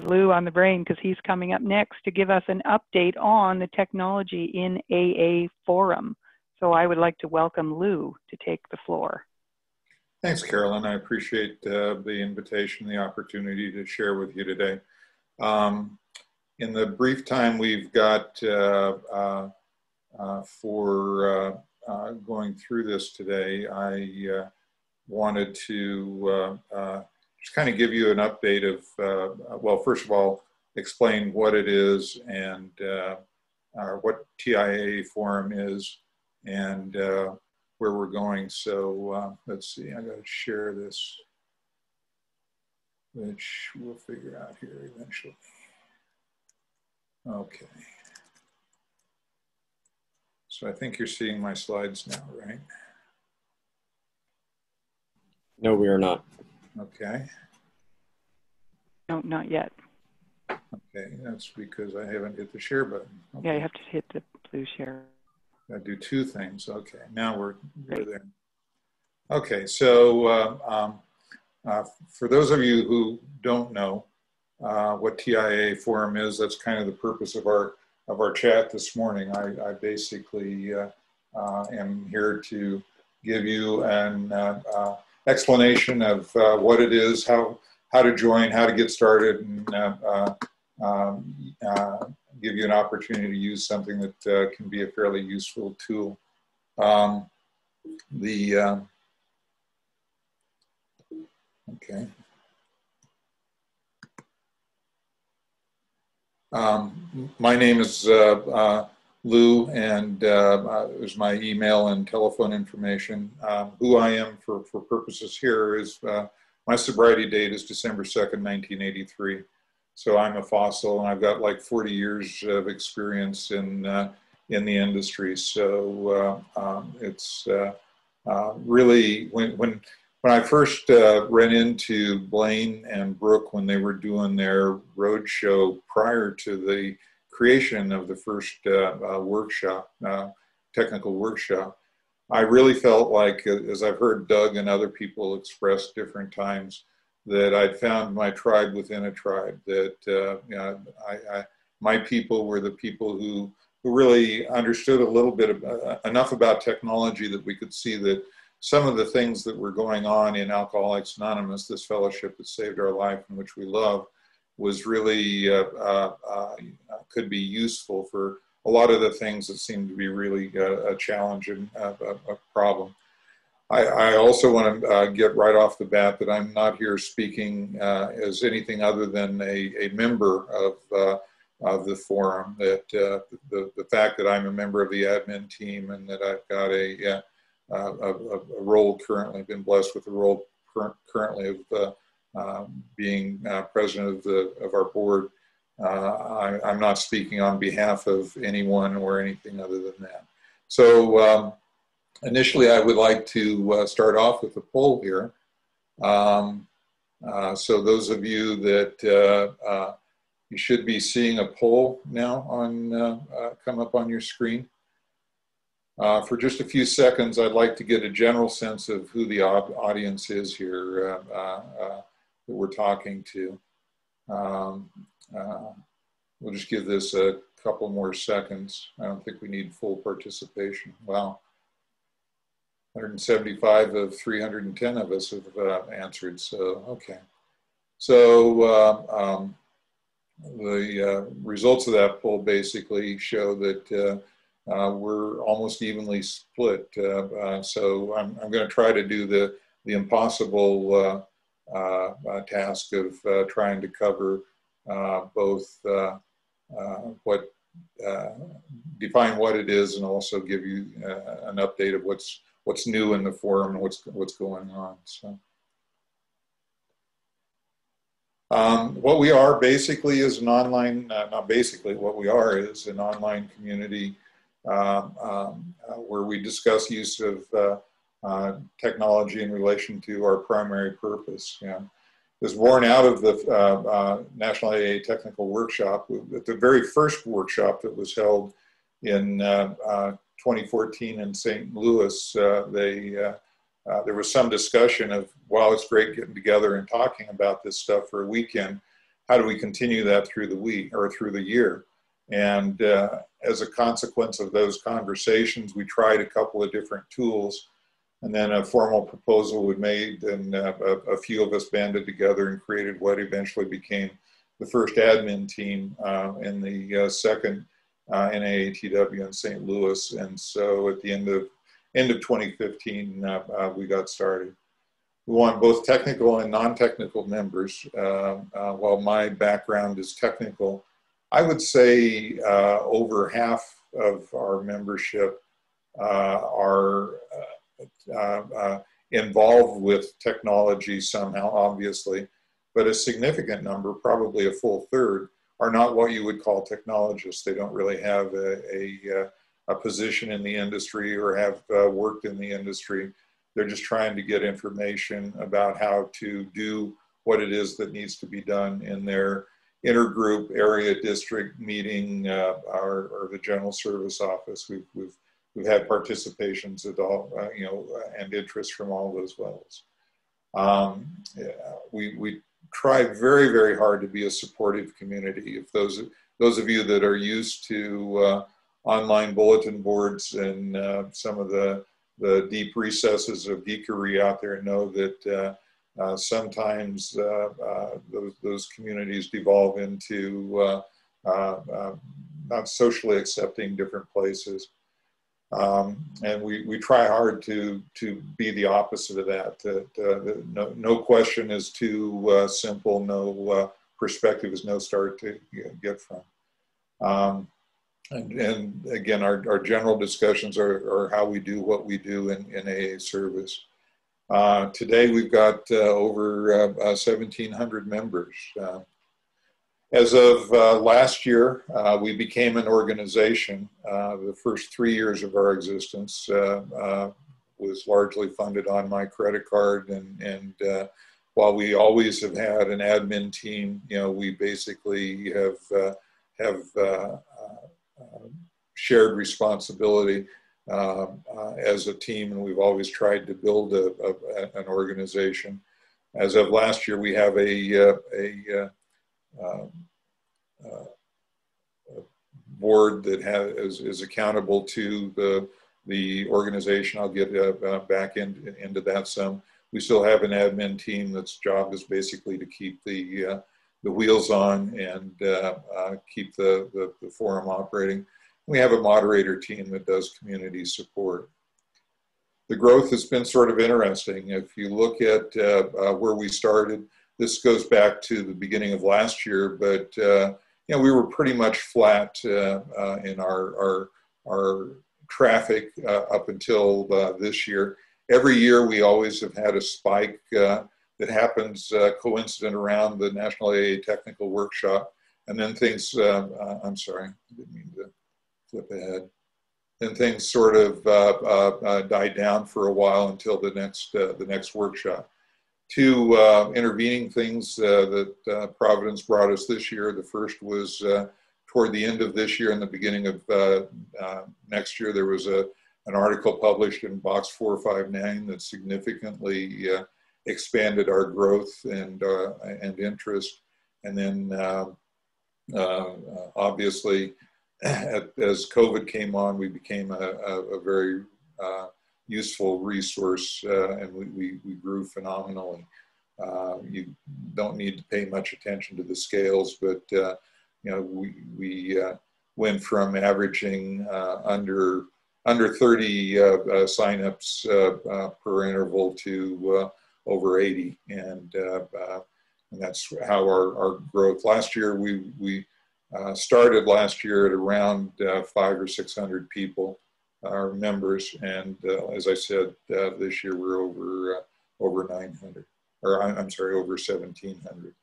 Lou on the brain because he's coming up next to give us an update on the technology in AA Forum. So I would like to welcome Lou to take the floor. Thanks, Carolyn. I appreciate the invitation, the opportunity to share with you today. In the brief time we've got for going through this today, I wanted to just kind of give you an update of, well, first of all, explain what it is and what TIAA Forum is and where we're going. So let's see, I got to share this, which we'll figure out here eventually. Okay. So I think you're seeing my slides now, right? No, we are not. Okay. No, not yet. Okay, that's because I haven't hit the share button. Okay. Yeah, you have to hit the blue share. I do two things. Okay, now we're there. Okay, so for those of you who don't know what TIAA Forum is, that's kind of the purpose of our chat this morning. I basically am here to give you an explanation of what it is, how to join, how to get started, and give you an opportunity to use something that can be a fairly useful tool. Okay. My name is Lou, and there's my email and telephone information. Who I am for purposes here is my sobriety date is December 2nd, 1983. So I'm a fossil, and I've got like 40 years of experience in the industry. So it's really when I first ran into Blaine and Brooke when they were doing their roadshow prior to the creation of the first workshop, technical workshop, I really felt like, as I've heard Doug and other people express different times, that I'd found my tribe within a tribe, that you know, my people were the people who really understood a little bit enough about technology that we could see that some of the things that were going on in Alcoholics Anonymous, this fellowship that saved our life and which we love, was really, could be useful for a lot of the things that seem to be really a challenge and a problem. I also want to get right off the bat that I'm not here speaking as anything other than a member of the forum, that the fact that I'm a member of the admin team and that I've got a role currently, been blessed with a role currently of being president of our board. I'm not speaking on behalf of anyone or anything other than that. So initially I would like to start off with a poll here. So those of you that you should be seeing a poll now on come up on your screen. For just a few seconds, I'd like to get a general sense of who the audience is here that we're talking to. We'll just give this a couple more seconds. I don't think we need full participation. Wow. 175 of 310 of us have answered, so okay. So the results of that poll basically show that we're almost evenly split. So I'm going to try to do the impossible task of trying to cover both what define what it is and also give you an update of what's new in the forum and what's going on. So what we are basically is an online, not basically, what we are is an online community where we discuss use of technology in relation to our primary purpose. You know, it was born out of the National AA Technical Workshop. At the very first workshop that was held in 2014 in St. Louis, there was some discussion of, wow, it's great getting together and talking about this stuff for a weekend, how do we continue that through the week or through the year? And as a consequence of those conversations, we tried a couple of different tools, and then a formal proposal was made, and a few of us banded together and created what eventually became the first admin team in the second NAATW in St. Louis. And so at the end of 2015, we got started. We want both technical and non-technical members. While my background is technical, I would say over half of our membership are involved with technology somehow, obviously, but a significant number, probably a full third, are not what you would call technologists. They don't really have a position in the industry or have worked in the industry. They're just trying to get information about how to do what it is that needs to be done in their intergroup area district meeting or the general service office. We've had participations at all, and interest from all those levels. We try very, very hard to be a supportive community. If those of you that are used to online bulletin boards and some of the deep recesses of geekery out there know that sometimes those communities devolve into not socially accepting different places. And we try hard to be the opposite of that. No question is too simple, no perspective is no start to get from. And again, our general discussions are how we do what we do in AA service. Today we've got over 1,700 members. As of last year, we became an organization. The first 3 years of our existence was largely funded on my credit card, and while we always have had an admin team, we basically have shared responsibility as a team, and we've always tried to build an organization. As of last year, we have a board that is accountable to the organization. I'll get back into that some. We still have an admin team that's job is basically to keep the wheels on and keep the forum operating. We have a moderator team that does community support. The growth has been sort of interesting. If you look at where we started, this goes back to the beginning of last year, but we were pretty much flat in our traffic up until this year. Every year we always have had a spike that happens coincident around the National AA Technical Workshop, and then things, I'm sorry, I didn't mean to flip ahead. Then things sort of die down for a while until the next workshop. Two intervening things that Providence brought us this year. The first was toward the end of this year and the beginning of next year, there was an article published in Box 459 that significantly expanded our growth and interest. And then obviously, as COVID came on, we became a very useful resource, and we grew phenomenally. You don't need to pay much attention to the scales, but we went from averaging under 30 signups per interval to over 80, and that's how our growth. Last year we started last year at around 500 or 600 people. Our members, and as I said, this year we're over 900, or I'm sorry, over 1,700.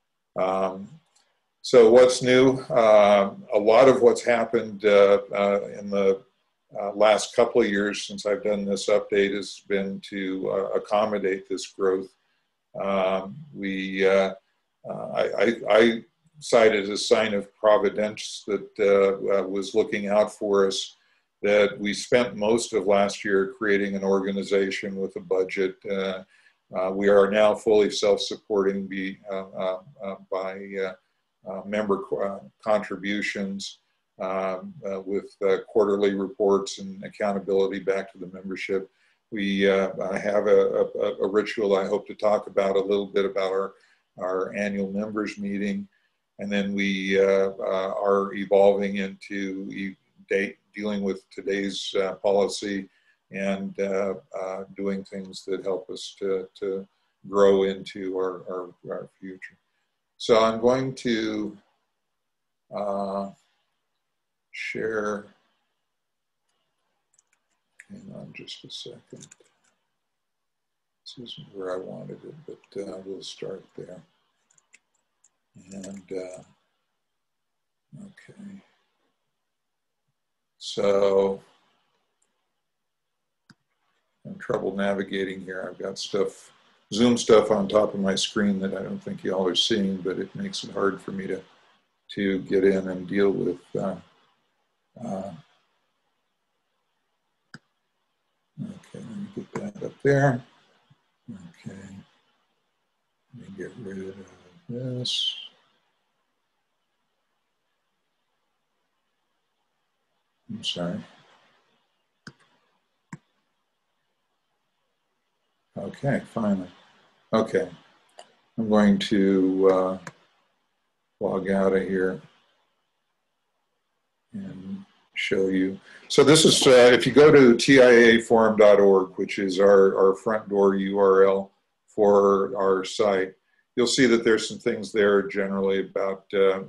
So what's new? A lot of what's happened in the last couple of years since I've done this update has been to accommodate this growth. I cite it as a sign of providence that was looking out for us, that we spent most of last year creating an organization with a budget, We are now fully self-supporting by member contributions with quarterly reports and accountability back to the membership. We have a ritual I hope to talk about a little bit about our annual members meeting. And then we are evolving into dealing with today's policy and doing things that help us to grow into our future. So I'm going to share, hang on just a second. This isn't where I wanted it, but we'll start there. And okay. So I'm in trouble navigating here. I've got stuff, Zoom stuff on top of my screen that I don't think y'all are seeing, but it makes it hard for me to get in and deal with. Okay, let me get that up there. Okay, let me get rid of this. I'm sorry. Okay, finally. Okay, I'm going to log out of here and show you. So this is, if you go to tiaaforum.org, which is our front door URL for our site, you'll see that there's some things there generally about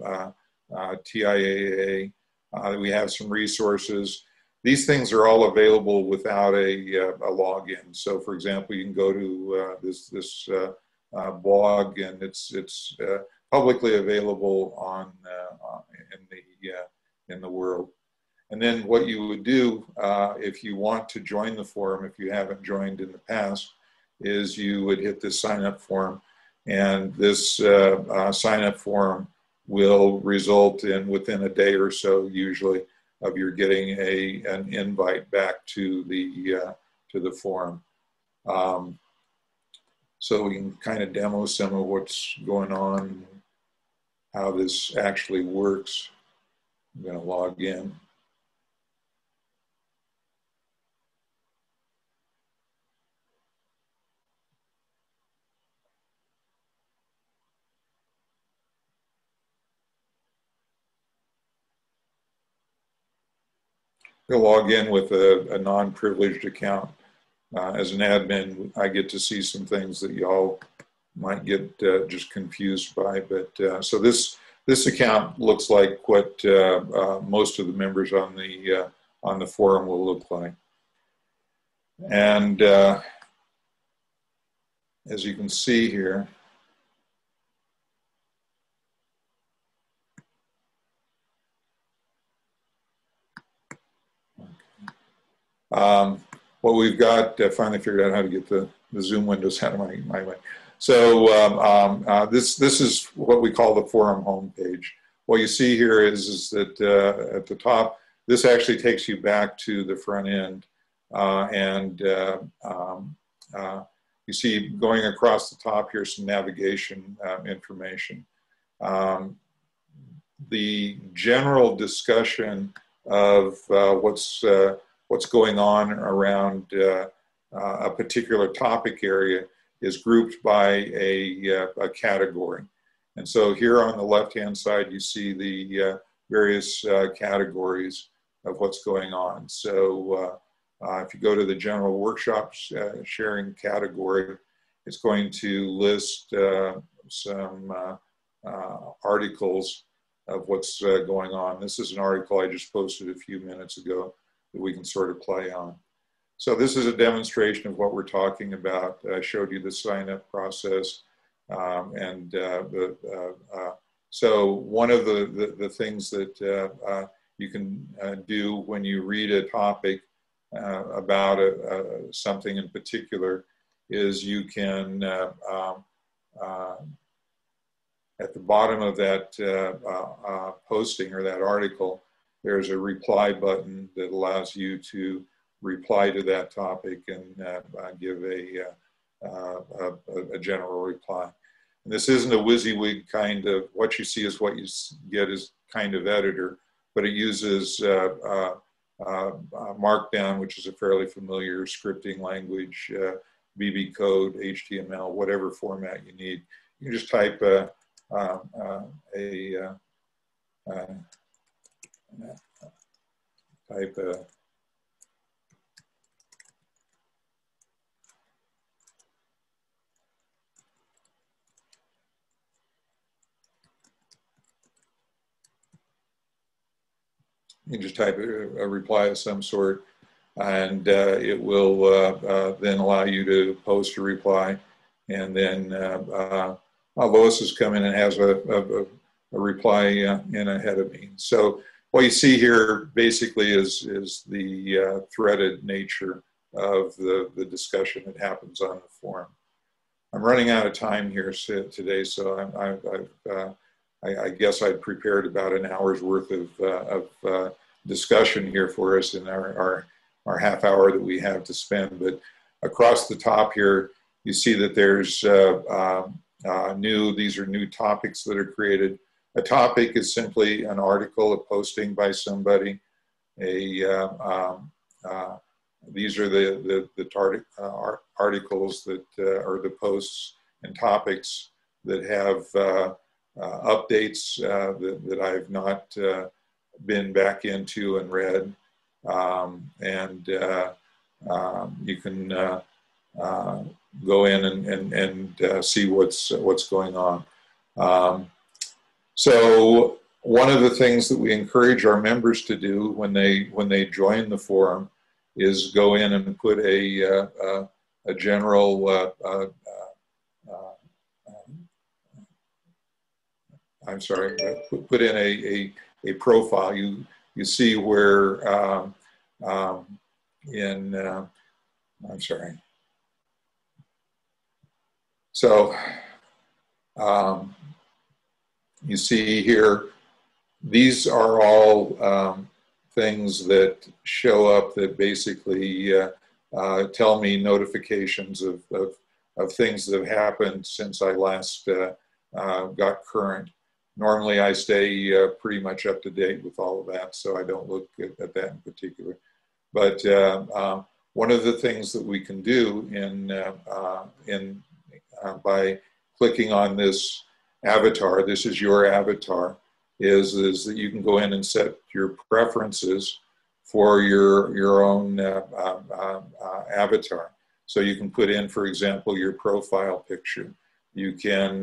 TIAA. We have some resources. These things are all available without a login. So for example, you can go to this blog, and it's publicly available in the world. And then what you would do if you want to join the forum, if you haven't joined in the past, is you would hit this sign up form, and this sign up form will result in, within a day or so usually, of your getting an invite back to the forum. So we can kind of demo some of what's going on, how this actually works. I'm going to log in. You'll log in with a non-privileged account. As an admin, I get to see some things that y'all might get just confused by. But so this account looks like what most of the members on the forum will look like. And as you can see here, what we've got, finally figured out how to get the Zoom windows out of my way. So this is what we call the forum homepage. What you see here is that at the top, this actually takes you back to the front end. You see going across the top here some navigation information. The general discussion of what's going on around a particular topic area is grouped by a category. And so here on the left-hand side, you see the various categories of what's going on. So if you go to the general workshops sharing category, it's going to list some articles of what's going on. This is an article I just posted a few minutes ago that we can sort of play on. So this is a demonstration of what we're talking about. I showed you the sign-up process. So one of the things that you can do when you read a topic about something in particular is you can, at the bottom of that posting or that article, there's a reply button that allows you to reply to that topic and give a general reply. And this isn't a WYSIWYG kind of, what you see is what you get is kind of editor, but it uses Markdown, which is a fairly familiar scripting language, VB code, HTML, whatever format you need. You can just type you can just type a reply of some sort, and it will then allow you to post a reply. And then Lois has come in and has a reply in ahead of me. So what you see here basically is the threaded nature of the discussion that happens on the forum. I'm running out of time here today, so I guess I'd prepared about an hour's worth of discussion here for us in our half hour that we have to spend. But across the top here, you see that there's these are new topics that are created. A topic is simply an article, a posting by somebody. These are the articles that are the posts and topics that have updates that I've not been back into and read. You can go in and see what's going on. So one of the things that we encourage our members to do when they join the forum is go in and put a general put in a profile. You see where So you see here, these are all things that show up that basically tell me notifications of things that have happened since I last got current. Normally I stay pretty much up to date with all of that, so I don't look at that in particular. But one of the things that we can do by clicking on this avatar, this is your avatar, is that you can go in and set your preferences for your own avatar. So you can put in, for example, your profile picture. You can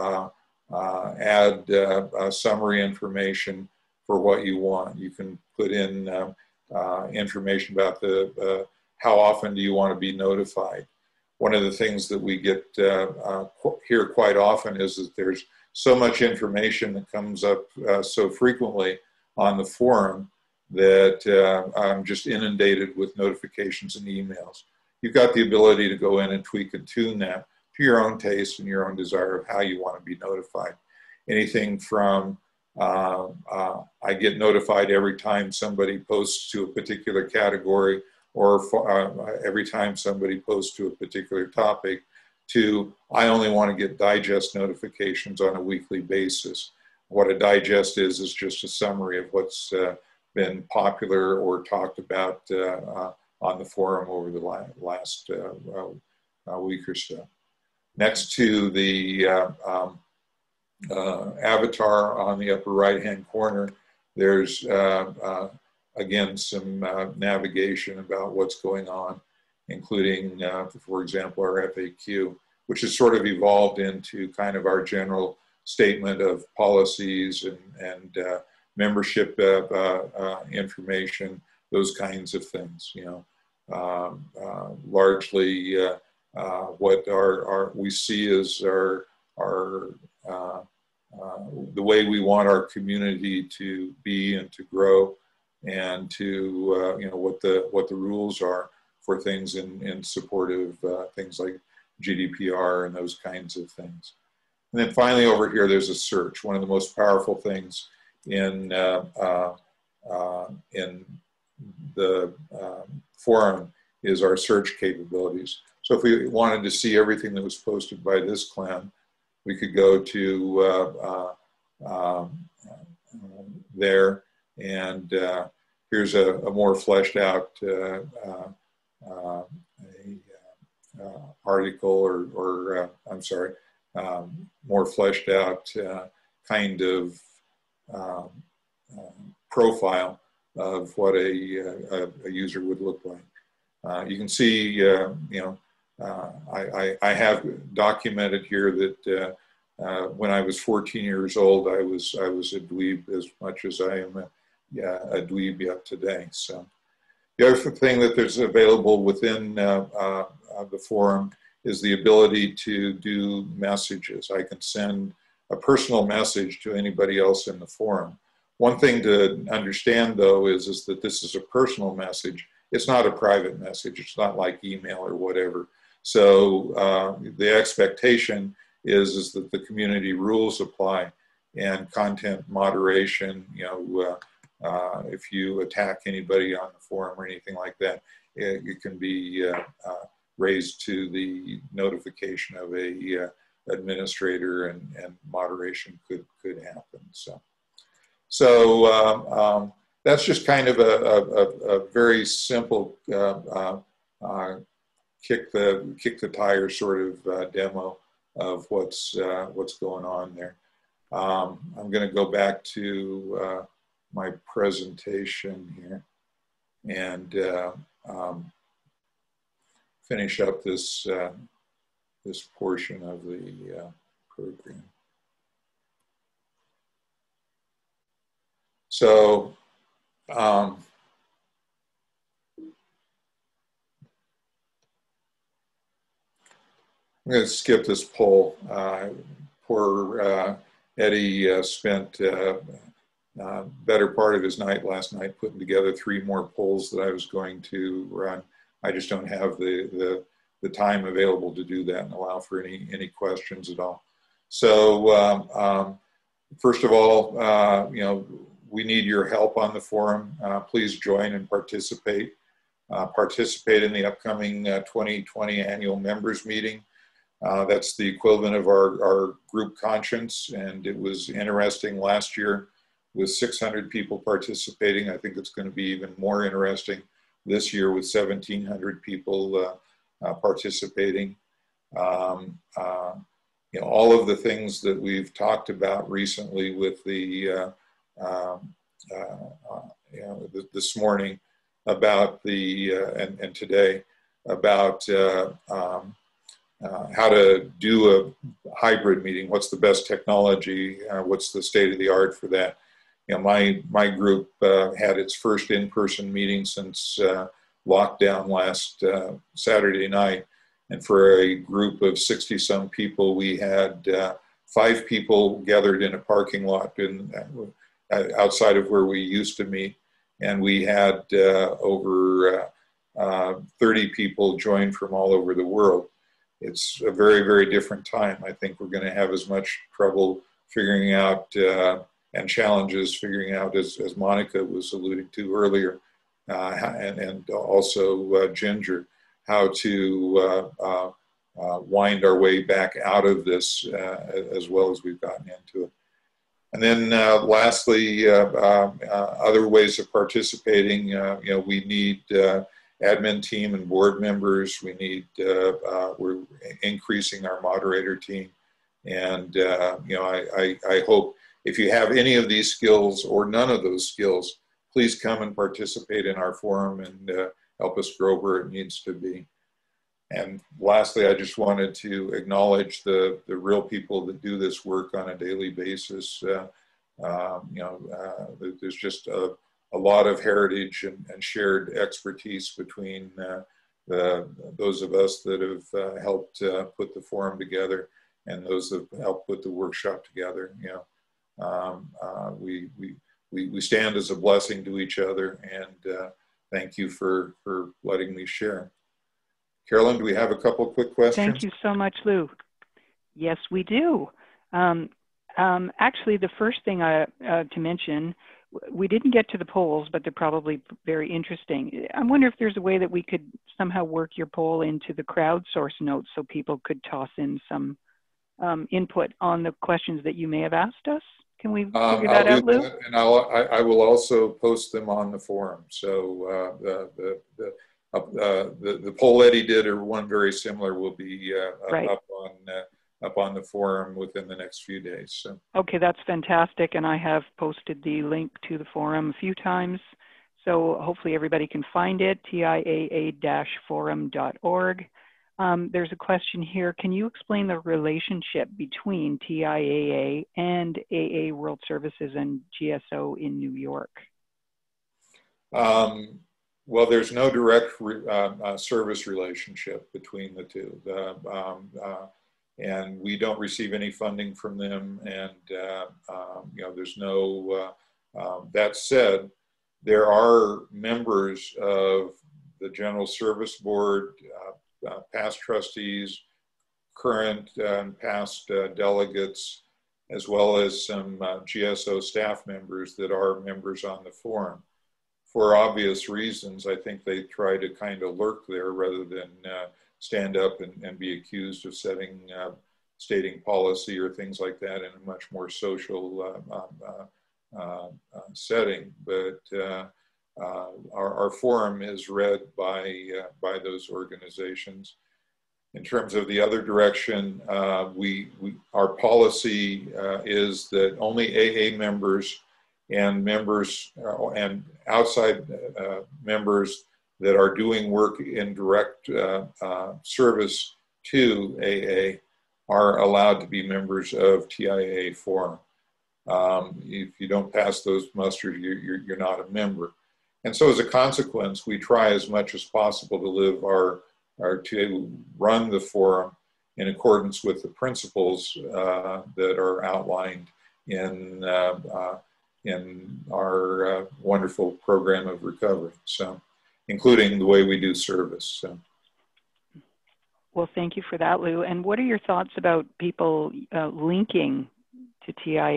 add summary information for what you want. You can put in information about how often do you want to be notified. One of the things that we get here quite often is that there's so much information that comes up so frequently on the forum that I'm just inundated with notifications and emails. You've got the ability to go in and tweak and tune that to your own taste and your own desire of how you want to be notified. Anything from I get notified every time somebody posts to a particular category, or every time somebody posts to a particular topic, to I only want to get digest notifications on a weekly basis. What a digest is just a summary of what's been popular or talked about on the forum over the last week or so. Next to the avatar on the upper right-hand corner, there's again some navigation about what's going on, including, for example, our FAQ, which has sort of evolved into kind of our general statement of policies and membership information, those kinds of things. You know, largely what we see as the way we want our community to be and to grow, and to you know, what the rules are for things in support of things like GDPR and those kinds of things. And then finally over here, there's a search. One of the most powerful things in the forum is our search capabilities. So if we wanted to see everything that was posted by this clan, we could go to there, and here's a more fleshed out article, or I'm sorry, more fleshed out kind of profile of what a user would look like. You can see, you know, I have documented here that when I was 14 years old, I was a dweeb as much as I am a dweeb yet today. So the other thing that there's available within the forum is the ability to do messages. I can send a personal message to anybody else in the forum. One thing to understand, though, is that this is a personal message. It's not a private message. It's not like email or whatever. So the expectation is that the community rules apply, and content moderation, you know, if you attack anybody on the forum or anything like that, it can be raised to the notification of a administrator, and moderation could happen. So that's just kind of a very simple kick the tire sort of demo of what's going on there. I'm going to go back to my presentation here and finish up this this portion of the program. So I'm going to skip this poll. Poor Eddie spent better part of his night last night putting together 3 more polls that I was going to run. I just don't have the time available to do that and allow for any questions at all. So first of all, you know, we need your help on the forum. Please join and participate. Participate in the upcoming 2020 annual members meeting. That's the equivalent of our group conscience, and it was interesting last year with 600 people participating. I think it's going to be even more interesting this year with 1,700 people participating. You know, all of the things that we've talked about recently with the, you know, this morning about the, and today about how to do a hybrid meeting, what's the best technology, what's the state of the art for that. You know, my group had its first in-person meeting since lockdown last Saturday night. And for a group of 60-some people, we had 5 people gathered in a parking lot outside of where we used to meet. And we had over 30 people join from all over the world. It's a very, very different time. I think we're going to have as much trouble figuring out and challenges figuring out, as Monica was alluding to earlier, and also Ginger, how to wind our way back out of this as well as we've gotten into it. And then lastly, other ways of participating, you know, we need admin team and board members. We need, we're increasing our moderator team. And, you know, I hope if you have any of these skills or none of those skills, please come and participate in our forum and help us grow where it needs to be. And lastly, I just wanted to acknowledge the real people that do this work on a daily basis. You know, there's just a lot of heritage and shared expertise between those of us that have helped put the forum together and those that have helped put the workshop together. You know, we stand as a blessing to each other, and thank you for letting me share. Carolyn, do we have a couple of quick questions? Thank you so much, Lou. Yes, we do. Actually, the first thing to mention, we didn't get to the polls, but they're probably very interesting. I wonder if there's a way that we could somehow work your poll into the crowdsource notes so people could toss in some input on the questions that you may have asked us. Can we figure that out, Lou? And I will also post them on the forum. So the poll Eddie did, or one very similar, will be right. up on the forum within the next few days. So. Okay, that's fantastic. And I have posted the link to the forum a few times. So hopefully everybody can find it, TIAA-forum.org. There's a question here. Can you explain the relationship between TIAA and AA World Services and GSO in New York? Well, there's no direct service relationship between the two. And we don't receive any funding from them. And, there's no, that said, there are members of the General Service Board, past trustees, current and past delegates, as well as some GSO staff members that are members on the forum. For obvious reasons, I think they try to kind of lurk there rather than stand up and be accused of stating policy or things like that in a much more social setting. But our forum is read by those organizations. In terms of the other direction, our policy is that only AA members and members and outside members that are doing work in direct service to AA are allowed to be members of TIAA forum. If you don't pass those muster, you're not a member. And so as a consequence, we try as much as possible to live to run the forum in accordance with the principles that are outlined in our wonderful program of recovery. So, including the way we do service. So. Well, thank you for that, Lou. And what are your thoughts about people linking to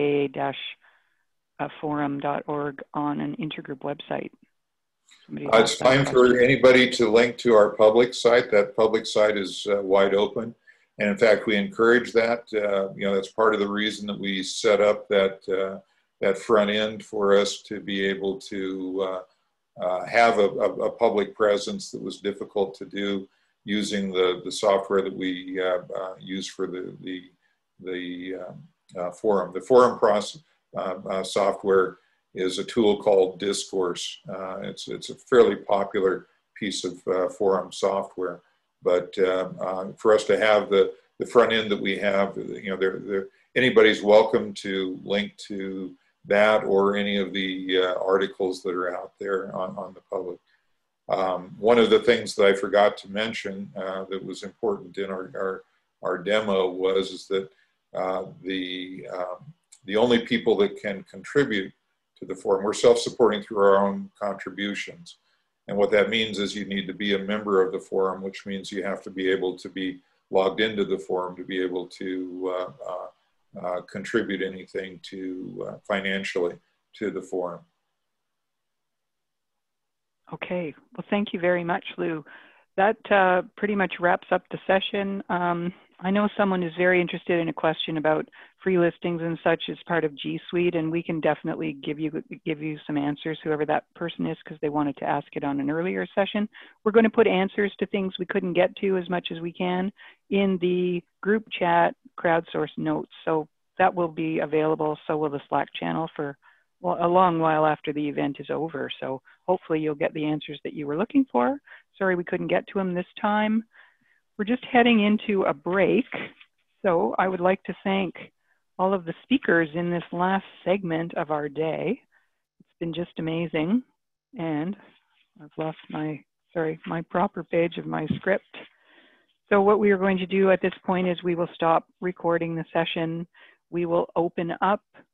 TIAA-forum.org on an intergroup website? It's fine for anybody to link to our public site. That public site is wide open. And in fact, we encourage that. That's part of the reason that we set up that front end for us to be able to have a public presence that was difficult to do using the software that we use for the forum. The forum software is a tool called Discourse. It's a fairly popular piece of forum software, but for us to have the front end that we have, anybody's welcome to link to that or any of the articles that are out there on the public. One of the things that I forgot to mention that was important in our demo is that the only people that can contribute to the forum, we're self-supporting through our own contributions. And what that means is you need to be a member of the forum, which means you have to be able to be logged into the forum to be able to contribute anything financially to the forum. Okay, well, thank you very much, Lou. That pretty much wraps up the session. I know someone is very interested in a question about free listings and such as part of G Suite, and we can definitely give you some answers, whoever that person is, because they wanted to ask it on an earlier session. We're going to put answers to things we couldn't get to as much as we can in the group chat crowdsource notes. So that will be available. So will the Slack channel for a long while after the event is over. So hopefully you'll get the answers that you were looking for. Sorry we couldn't get to them this time. We're just heading into a break. So I would like to thank all of the speakers in this last segment of our day. It's been just amazing. And I've lost my proper page of my script. So what we are going to do at this point is we will stop recording the session. We will open up